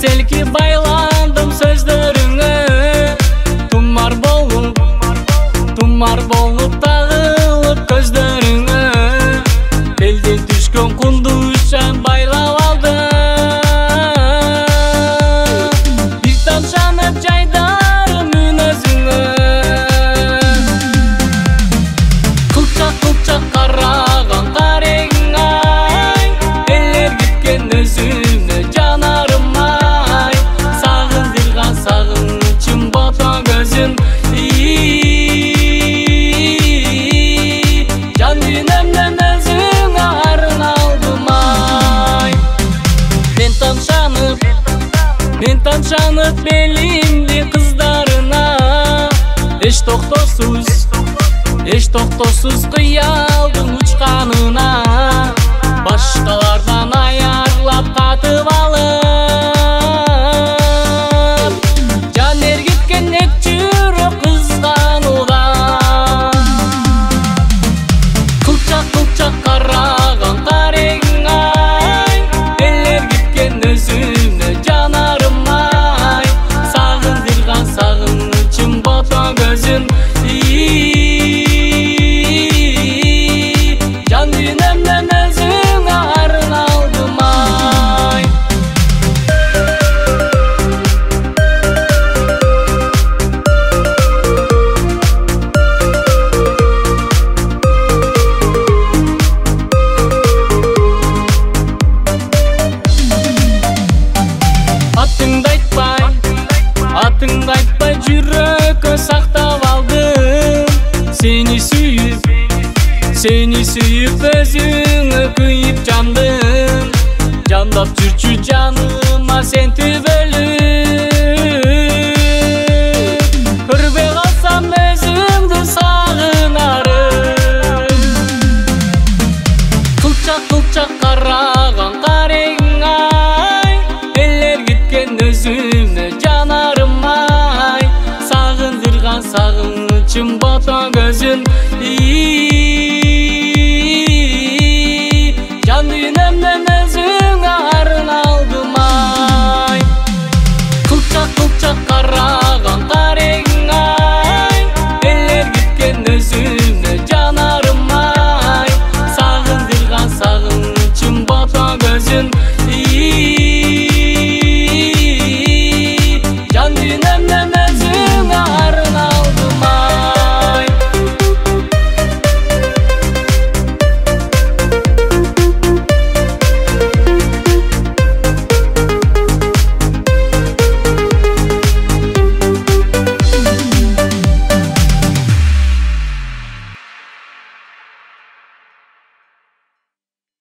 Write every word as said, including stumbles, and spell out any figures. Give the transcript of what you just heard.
селки байландым сөздөрүңө, тумар болуп, тумар болуп тагылып көздөрүңө, элден түшкөн кундушан байлап алдым. Бир тамшанып жайдарым мүнөзүңө, кылчак кылчак караган карегиң ай, элер кеткен өзүмө жанарым ай, сагындырган сагынычым бото көзүм. Жан дүйнөмдөн өзүңө арналдым ай. Мен тамшанып, мен тамшанып белимди кыздарына, эч токтосуз, эч токтосуз кыялдын учканына, башкалардан аярлап катып алып, жан эргиткен эк жүрөк кызгануудан. Кылчак кылчак караган карегиң ай, элер кеткен өзүмө жанарым ай, сагындырган сагынычым бото көзүм. Жан дүйнөмдөн өзүңө арналдым ай. Атыңды айтпай, атыңды айтпай жүрөккө сактап алдым. Сени сүйүп, сени сүйүп өзүңө күйүп жандым. Жандап жүрчү жаныма сен түбөлүп, көрбөй калсам өзүңдү сагынарым. Кылчак кылчак караган карегиң ай, элер кеткен өзүмө жанарым ай, сагындырган сагынычым бото көзүм.